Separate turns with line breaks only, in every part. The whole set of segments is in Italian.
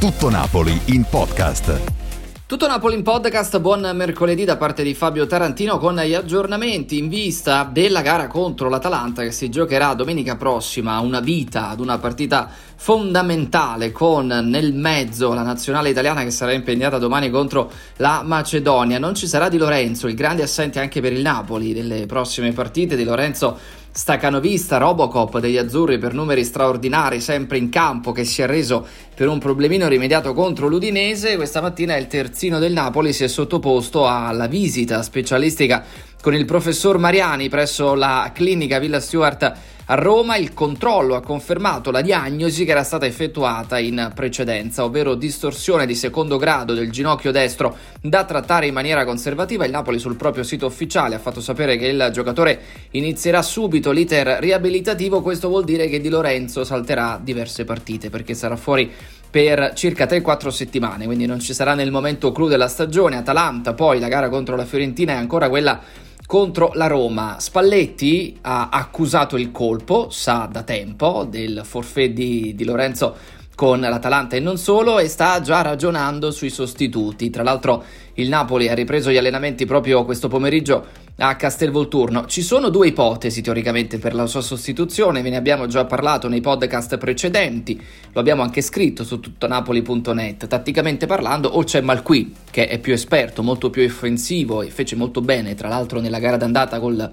Tutto Napoli in podcast.
Tutto Napoli in podcast, buon mercoledì da parte di Fabio Tarantino con gli aggiornamenti in vista della gara contro l'Atalanta che si giocherà domenica prossima, una vita ad una partita fondamentale con nel mezzo la nazionale italiana che sarà impegnata domani contro la Macedonia. Non ci sarà Di Lorenzo, il grande assente anche per il Napoli nelle prossime partite. Di Lorenzo stacanovista, Robocop degli azzurri per numeri straordinari, sempre in campo, che si è reso per un problemino rimediato contro l'Udinese. Questa mattina il terzino del Napoli si è sottoposto alla visita specialistica con il professor Mariani presso la clinica Villa Stuart a Roma. Il controllo ha confermato la diagnosi che era stata effettuata in precedenza, ovvero distorsione di secondo grado del ginocchio destro da trattare in maniera conservativa. Il Napoli sul proprio sito ufficiale ha fatto sapere che il giocatore inizierà subito l'iter riabilitativo. Questo vuol dire che Di Lorenzo salterà diverse partite perché sarà fuori per circa 3-4 settimane, quindi non ci sarà nel momento clou della stagione. Atalanta, poi la gara contro la Fiorentina e ancora quella contro la Roma. Spalletti ha accusato il colpo, sa da tempo, del forfait di Lorenzo con l'Atalanta e non solo, e sta già ragionando sui sostituti. Tra l'altro il Napoli ha ripreso gli allenamenti proprio questo pomeriggio a Castelvolturno. Ci sono due ipotesi teoricamente per la sua sostituzione, ve ne abbiamo già parlato nei podcast precedenti, lo abbiamo anche scritto su tuttonapoli.net. Tatticamente parlando, o c'è Malqui che è più esperto, molto più offensivo e fece molto bene tra l'altro nella gara d'andata col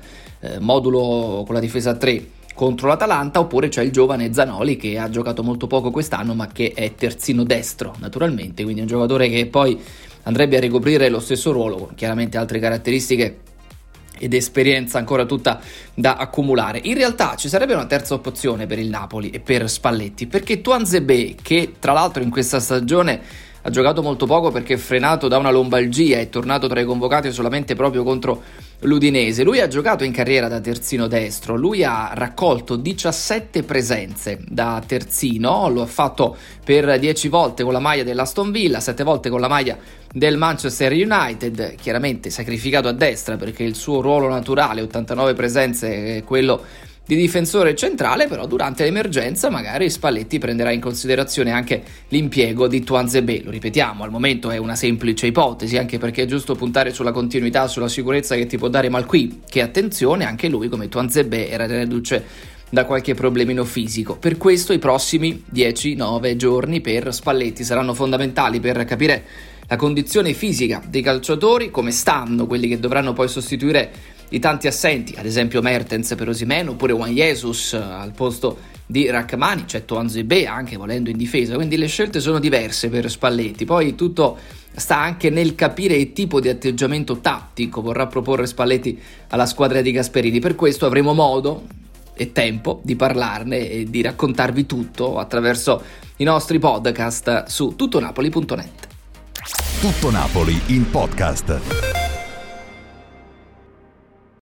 modulo con la difesa 3 contro l'Atalanta, oppure c'è il giovane Zanoli che ha giocato molto poco quest'anno ma che è terzino destro naturalmente, quindi un giocatore che poi andrebbe a ricoprire lo stesso ruolo con chiaramente altre caratteristiche ed esperienza ancora tutta da accumulare. In realtà ci sarebbe una terza opzione per il Napoli e per Spalletti, perché Tuanzebe, che tra l'altro in questa stagione ha giocato molto poco perché frenato da una lombalgia, è tornato tra i convocati solamente proprio contro l'Udinese. Lui ha giocato in carriera da terzino destro, lui ha raccolto 17 presenze da terzino, lo ha fatto per 10 volte con la maglia dell'Aston Villa, 7 volte con la maglia del Manchester United, chiaramente sacrificato a destra perché il suo ruolo naturale, 89 presenze, è quello di difensore centrale, però durante l'emergenza magari Spalletti prenderà in considerazione anche l'impiego di Tuanzebe. Lo ripetiamo, al momento è una semplice ipotesi, anche perché è giusto puntare sulla continuità, sulla sicurezza che ti può dare Malqui, che attenzione, anche lui come Tuanzebe era reduce da qualche problemino fisico. Per questo i prossimi 10-9 giorni per Spalletti saranno fondamentali per capire la condizione fisica dei calciatori, come stanno quelli che dovranno poi sostituire i tanti assenti, ad esempio Mertens per Osimhen oppure Juan Jesus al posto di Rachmani, c'è Tuanzebe anche volendo in difesa, quindi le scelte sono diverse per Spalletti. Poi tutto sta anche nel capire il tipo di atteggiamento tattico vorrà proporre Spalletti alla squadra di Gasperini. Per questo avremo modo e tempo di parlarne e di raccontarvi tutto attraverso i nostri podcast su tuttonapoli.net.
Tutto Napoli in podcast.